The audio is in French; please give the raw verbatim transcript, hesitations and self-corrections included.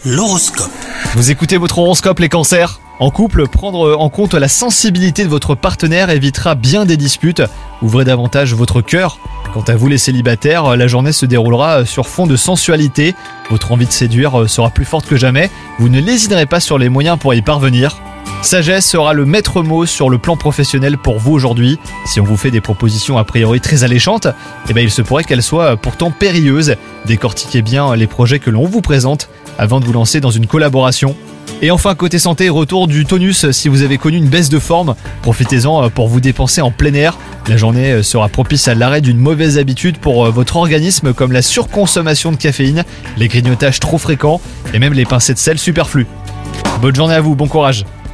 L'horoscope. Vous écoutez votre horoscope les cancers ? En couple, prendre en compte la sensibilité de votre partenaire évitera bien des disputes. Ouvrez davantage votre cœur. Quant à vous les célibataires, la journée se déroulera sur fond de sensualité. Votre envie de séduire sera plus forte que jamais. Vous ne lésinerez pas sur les moyens pour y parvenir. Sagesse sera le maître mot sur le plan professionnel pour vous aujourd'hui. Si on vous fait des propositions a priori très alléchantes, eh ben il se pourrait qu'elles soient pourtant périlleuses. Décortiquez bien les projets que l'on vous présente avant de vous lancer dans une collaboration. Et enfin, côté santé, retour du tonus si vous avez connu une baisse de forme. Profitez-en pour vous dépenser en plein air. La journée sera propice à l'arrêt d'une mauvaise habitude pour votre organisme comme la surconsommation de caféine, les grignotages trop fréquents et même les pincées de sel superflus. Bonne journée à vous, bon courage.